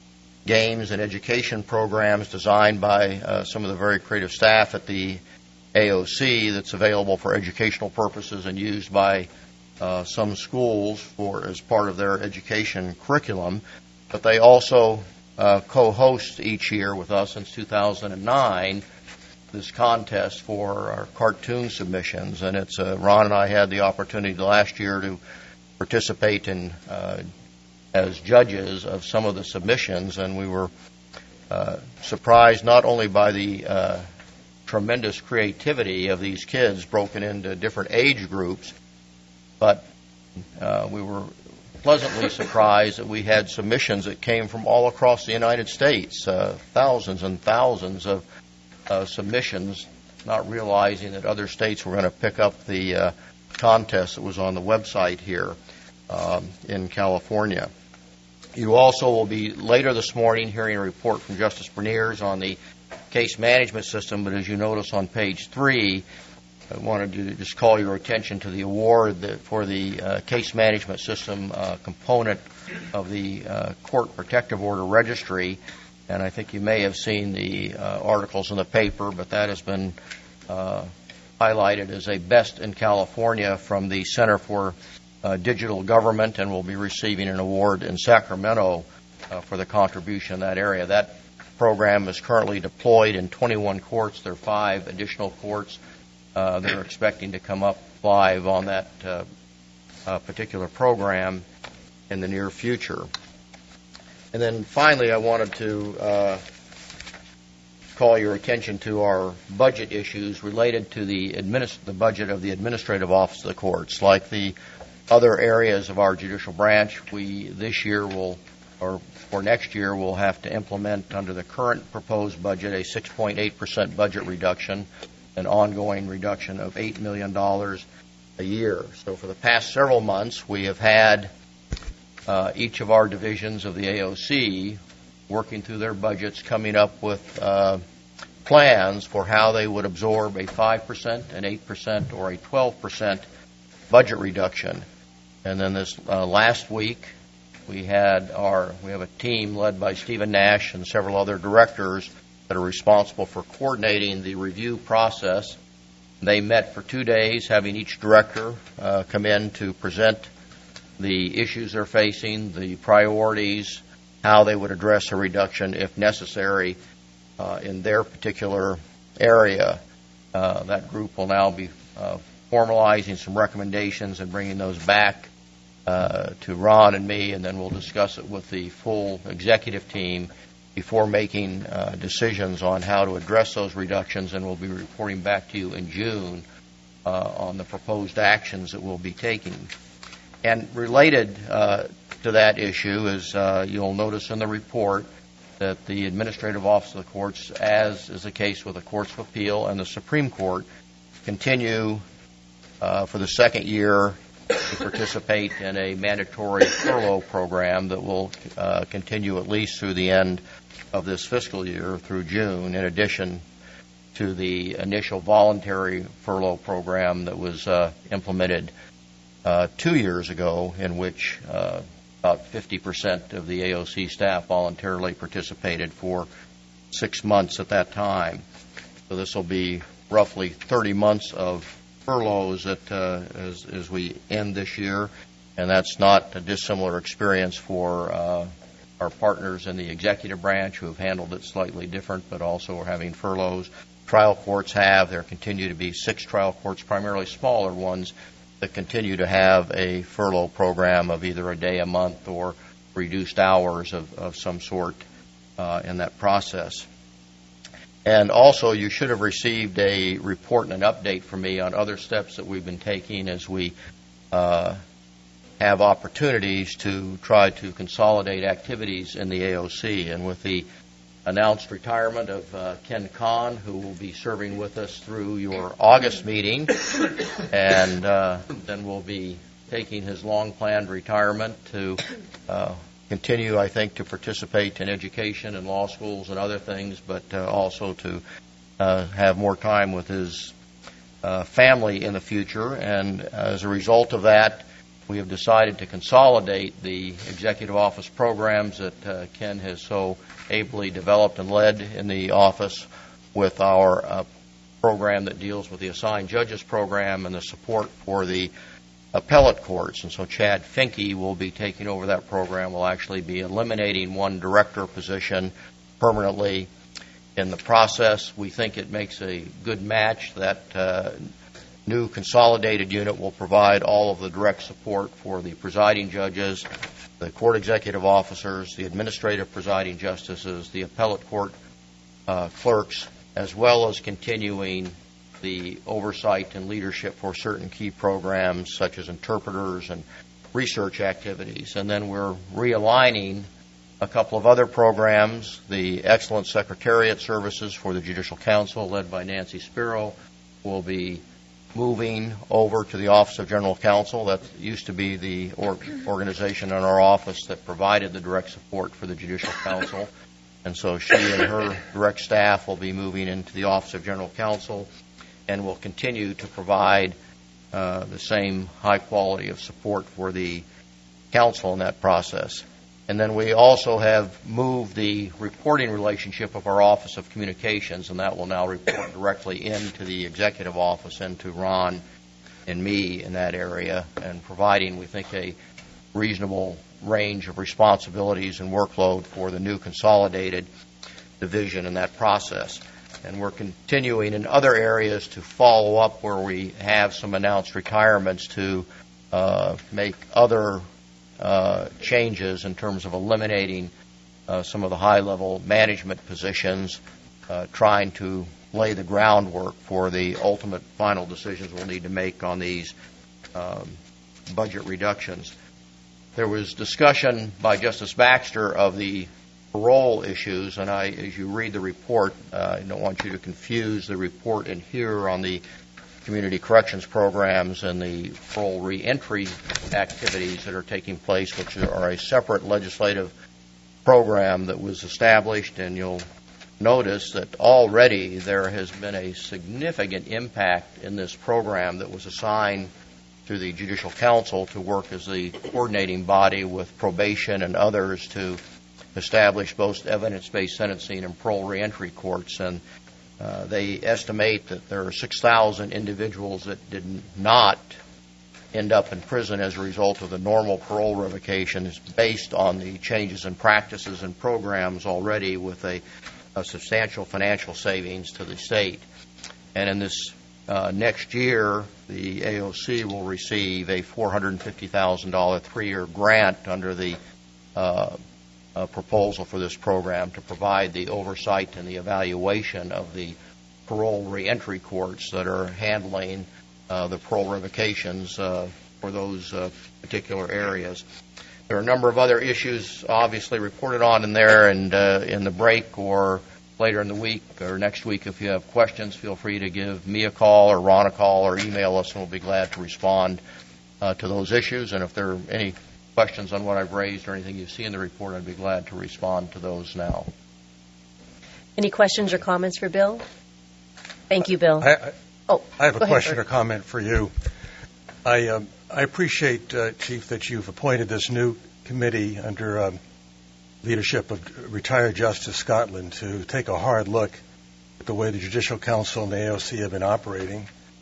games and education programs designed by uh, some of the very creative staff at the A O C that's available for educational purposes and used by uh, some schools for as part of their education curriculum. But they also uh, co-host each year with us since two thousand nine this contest for our cartoon submissions, and it's uh, Ron and I had the opportunity last year to participate in uh, as judges of some of the submissions, and we were uh, surprised not only by the uh, tremendous creativity of these kids broken into different age groups, but uh, we were pleasantly surprised that we had submissions that came from all across the United States, uh, thousands and thousands of Uh, submissions, not realizing that other states were going to pick up the uh, contest that was on the website here um, in California. You also will be later this morning hearing a report from Justice Berniers on the case management system, but as you notice on page three, I wanted to just call your attention to the award that for the uh, case management system uh, component of the uh, Court Protective Order Registry. And I think you may have seen the uh, articles in the paper, but that has been uh, highlighted as a best in California from the Center for uh, Digital Government, and will be receiving an award in Sacramento uh, for the contribution in that area. That program is currently deployed in twenty-one courts. There are five additional courts uh, that are expecting to come up live on that uh, uh, particular program in the near future. And then finally, I wanted to uh, call your attention to our budget issues related to the, administ- the budget of the Administrative Office of the Courts. Like the other areas of our judicial branch, we this year will, or for next year, will have to implement under the current proposed budget a six point eight percent budget reduction, an ongoing reduction of eight million dollars a year. So for the past several months, we have had Uh, each of our divisions of the A O C working through their budgets, coming up with uh, plans for how they would absorb a five percent, an eight percent, or a twelve percent budget reduction. And then this uh, last week, we had our we have a team led by Stephen Nash and several other directors that are responsible for coordinating the review process. They met for two days, having each director uh, come in to present the issues they're facing, the priorities, how they would address a reduction if necessary uh, in their particular area. Uh, that group will now be uh, formalizing some recommendations and bringing those back uh, to Ron and me, and then we'll discuss it with the full executive team before making uh, decisions on how to address those reductions, and we'll be reporting back to you in June uh, on the proposed actions that we'll be taking. And related uh, to that issue is uh, you'll notice in the report that the Administrative Office of the Courts, as is the case with the Courts of Appeal and the Supreme Court, continue uh, for the second year to participate in a mandatory furlough program that will uh, continue at least through the end of this fiscal year, through June, in addition to the initial voluntary furlough program that was uh, implemented Uh, two years ago, in which uh, about fifty percent of the A O C staff voluntarily participated for six months at that time. So this will be roughly thirty months of furloughs that, uh, as, as we end this year, and that's not a dissimilar experience for uh, our partners in the executive branch who have handled it slightly different, but also are having furloughs. Trial courts have. There continue to be six trial courts, primarily smaller ones, that continue to have a furlough program of either a day a month or reduced hours of, of some sort uh, in that process. And also, you should have received a report and an update from me on other steps that we've been taking as we uh, have opportunities to try to consolidate activities in the A O C. And with the announced retirement of uh, Ken Kahn, who will be serving with us through your August meeting, and uh, then we'll be taking his long-planned retirement to uh, continue, I think, to participate in education and law schools and other things, but uh, also to uh, have more time with his uh, family in the future. And as a result of that, we have decided to consolidate the executive office programs that uh, Ken has so ably developed and led in the office with our uh, program that deals with the assigned judges program and the support for the appellate courts. And so Chad Finke will be taking over that program. We'll actually be eliminating one director position permanently in the process. We think it makes a good match. That uh, new consolidated unit will provide all of the direct support for the presiding judges, the court executive officers, the administrative presiding justices, the appellate court uh, clerks, as well as continuing the oversight and leadership for certain key programs such as interpreters and research activities. And then we're realigning a couple of other programs. The Excellent Secretariat Services for the Judicial Council, led by Nancy Spiro, will be moving over to the Office of General Counsel. That used to be the or- organization in our office that provided the direct support for the Judicial Council. And so she and her direct staff will be moving into the Office of General Counsel and will continue to provide uh, the same high quality of support for the council in that process. And then we also have moved the reporting relationship of our Office of Communications, and that will now report directly into the executive office and to Ron and me in that area, and providing, we think, a reasonable range of responsibilities and workload for the new consolidated division in that process. And we're continuing in other areas to follow up where we have some announced retirements to uh, make other uh, changes in terms of eliminating uh, some of the high-level management positions, uh, trying to lay the groundwork for the ultimate final decisions we'll need to make on these um, budget reductions. There was discussion by Justice Baxter of the parole issues, and I, as you read the report, uh, I don't want you to confuse the report in here on the community corrections programs and the parole reentry activities that are taking place, which are a separate legislative program that was established. And you'll notice that already there has been a significant impact in this program that was assigned to the Judicial Council to work as the coordinating body with probation and others to establish both evidence-based sentencing and parole reentry courts. And uh, they estimate that there are six thousand individuals that did not end up in prison as a result of the normal parole revocations based on the changes in practices and programs already, with a, a substantial financial savings to the state. And in this uh, next year, the A O C will receive a four hundred fifty thousand dollars three-year grant under the uh, uh, proposal for this program to provide the oversight and the evaluation of the parole reentry courts that are handling uh, the parole revocations uh, for those uh, particular areas. There are a number of other issues obviously reported on in there, and uh, in the break or later in the week or next week, if you have questions, feel free to give me a call or Ron a call or email us, and we'll be glad to respond uh, to those issues. And if there are any questions on what I've raised or anything you see in the report, I'd be glad to respond to those now. Any questions or comments for Bill? Thank you, Bill. I, I, oh, I have a ahead, question Bert. or comment for you. I, um, I appreciate, uh, Chief, that you've appointed this new committee under um, leadership of retired Justice Scotland to take a hard look at the way the Judicial Council and the A O C have been operating.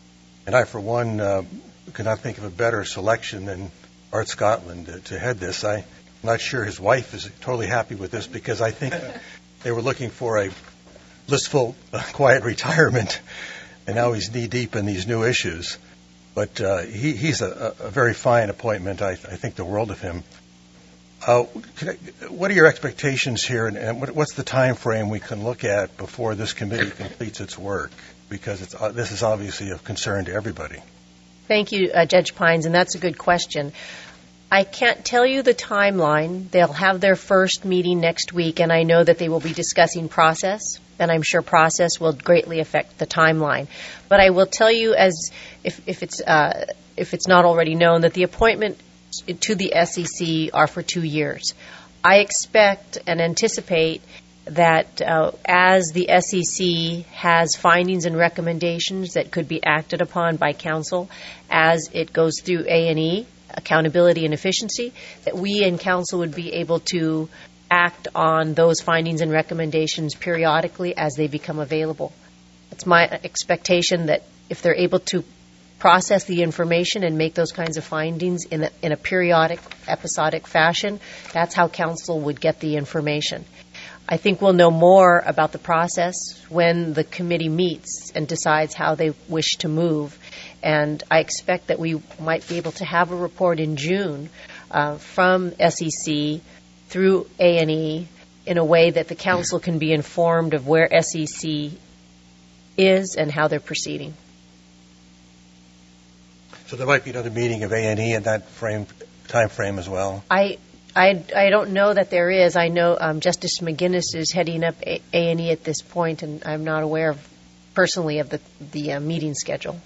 And I, for one, uh, could not think of a better selection than Art Scotland to, to head this. I'm not sure his wife is totally happy with this, because I think they were looking for a blissful, uh, quiet retirement, and now he's knee-deep in these new issues. But uh, he, he's a, a very fine appointment. I, I think the world of him. Uh, can I, what are your expectations here, and, and what, what's the time frame we can look at before this committee completes its work? Because it's, uh, this is obviously of concern to everybody. Thank you, uh, Judge Pines, and that's a good question. I can't tell you the timeline. They'll have their first meeting next week, and I know that they will be discussing process, and I'm sure process will greatly affect the timeline. But I will tell you, as if, if it's uh, if it's not already known, that the appointment to the S E C are for two years. I expect and anticipate that uh, as the S E C has findings and recommendations that could be acted upon by council as it goes through A and E, accountability and efficiency, that we in council would be able to act on those findings and recommendations periodically as they become available. It's my expectation that if they're able to process the information and make those kinds of findings in a, in a periodic, episodic fashion, that's how council would get the information. I think we'll know more about the process when the committee meets and decides how they wish to move. And I expect that we might be able to have a report in June uh, from S E C through A and E in a way that the council can be informed of where S E C is and how they're proceeding. So there might be another meeting of A and E in that frame, time frame as well? I I, I don't know that there is. I know um, Justice McGinnis is heading up A and E at this point, and I'm not aware of, personally of the, the uh, meeting schedule.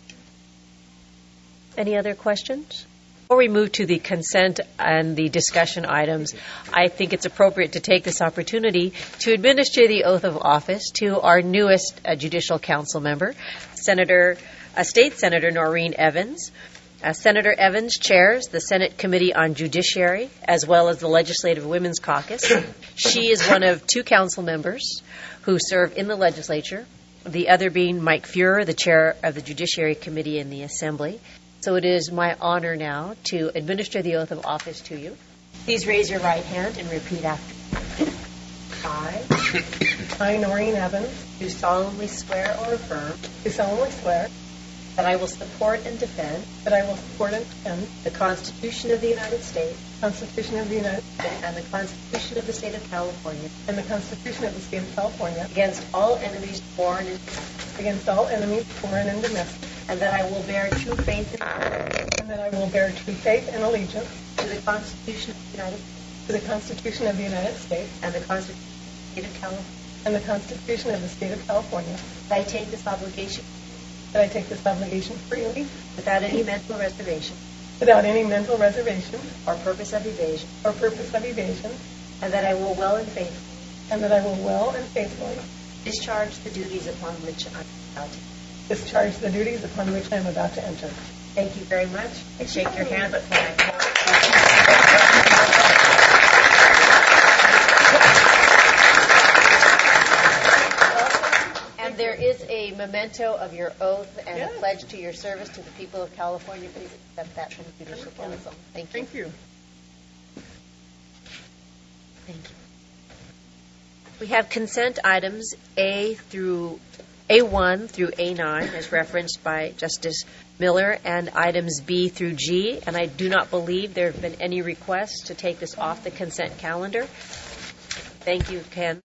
Any other questions? Before we move to the consent and the discussion items, I think it's appropriate to take this opportunity to administer the oath of office to our newest uh, Judicial Council member, Senator, uh, State Senator Noreen Evans. Uh, Senator Evans chairs the Senate Committee on Judiciary as well as the Legislative Women's Caucus. She is one of two council members who serve in the legislature, the other being Mike Fuhrer, the chair of the Judiciary Committee in the Assembly. So it is my honor now to administer the oath of office to you. Please raise your right hand and repeat after me. I, I, Noreen Evans, do solemnly swear or affirm do solemnly swear that I will support and defend that I will support and defend the Constitution of the United States the Constitution of the United States and the Constitution of the State of California and the Constitution of the State of California against all enemies, foreign and against all enemies, foreign and domestic, and that I will bear true faith and that I will bear true faith and allegiance to the Constitution of the United States to the Constitution of the United States and the Constitution of the State of California. and the Constitution of the State of California. That I take this obligation That I take this obligation freely, without any mental reservation without any mental reservation or purpose of evasion, or purpose of evasion, and that I will well and faithfully and that I will well and faithfully discharge the duties upon which I am about to. discharge the duties upon which I am about to enter. Thank you very much. I shake your hand, but and there is a memento of your oath and Yes. a pledge to your service to the people of California. Please accept that from the Judicial Council. Thank you. Thank you. Thank you. We have consent items A through A one through A nine, as referenced by Justice Miller, and items B through G. And I do not believe there have been any requests to take this off the consent calendar. Thank you, Ken.